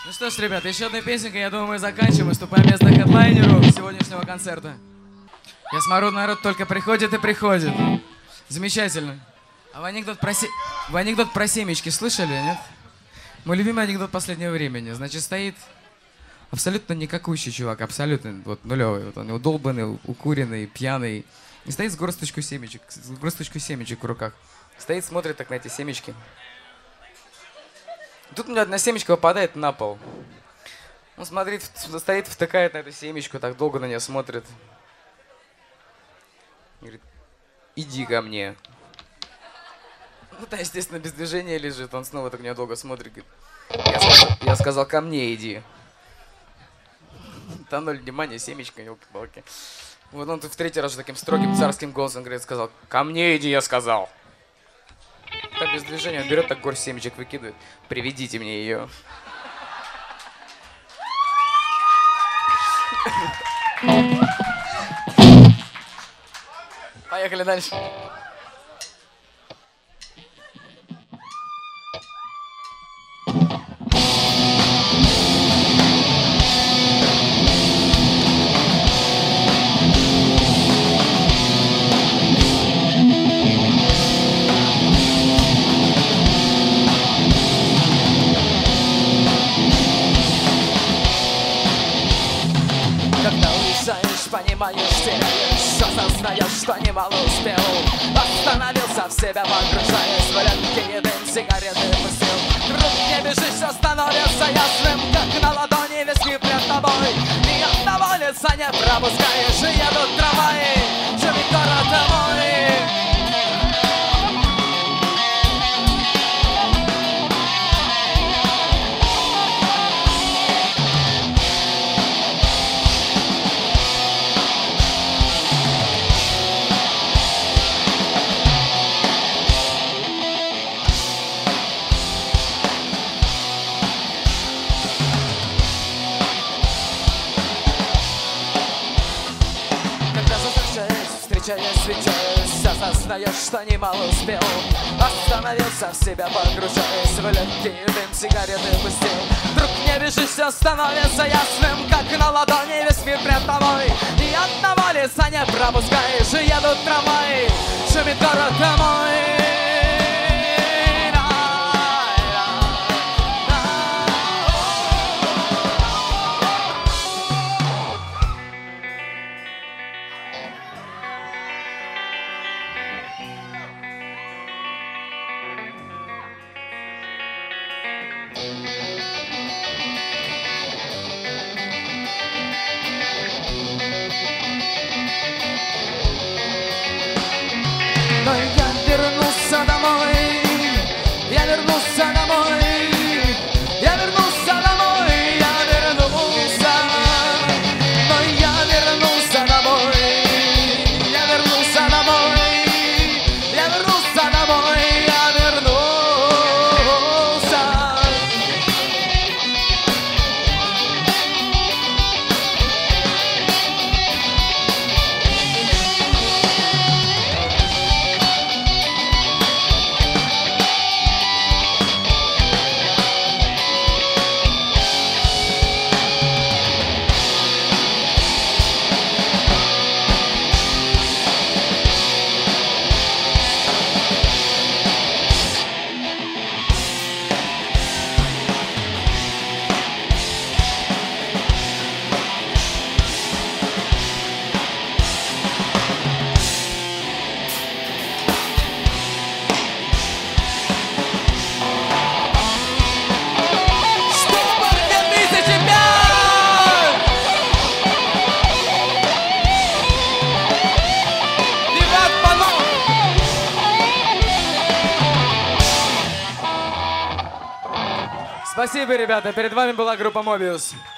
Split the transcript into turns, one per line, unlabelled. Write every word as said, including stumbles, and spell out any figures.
Ну что ж, ребята, еще одной песенкой, я думаю, мы заканчиваем. Выступаем вместо хедлайнеру сегодняшнего концерта. Я смотрю, народ только приходит и приходит. Замечательно. А вы анекдот про, се... вы анекдот про семечки слышали, нет? Мой любимый анекдот последнего времени. Значит, стоит абсолютно никакущий чувак, абсолютно вот нулевый. Вот он удолбанный, укуренный, пьяный. И стоит с горсточкой семечек, с горсточкой семечек в руках. Стоит, смотрит так на эти семечки. Тут у меня одна семечка выпадает на пол. Он смотрит, стоит, втыкает на эту семечку, так долго на нее смотрит. Говорит, иди ко мне. Ну, та, естественно, без движения лежит. Он снова так на нее долго смотрит. Говорит, я сказал, я сказал, ко мне иди. Там ноль внимания, семечка, елки-палки. Вот он тут в третий раз таким строгим царским голосом говорит, сказал, ко мне иди, я сказал. Так без движения он берет, так горсть семечек выкидывает. Приведите мне ее. Поехали дальше.
Понимаешь, теряешь, осознаешь, что немало успел. Остановился в себя, погружаясь в легкий дым, сигареты пустил. Вдруг не бежишь, все становится ясным, как на ладони виски пред тобой. Ни одного лица не пропускаешь, и едут трамваи, живи город домой. Встречаясь, встречаясь, осознаешь, что немало успел. Остановился в себя, погружаясь в легкий дым, сигареты пустил. Вдруг не бежишь, все становится ясным, как на ладони весь мир пред тобой. Ни одного лица не пропускаешь, и едут трамваи, шумит город домой. Но я вернулся домой, я вернулся домой, я вернулся домой, я вернулся. Но я вернулся домой, я вернулся домой, я вернулся домой, я вернулся.
Спасибо, ребята. Перед вами была группа Mobius.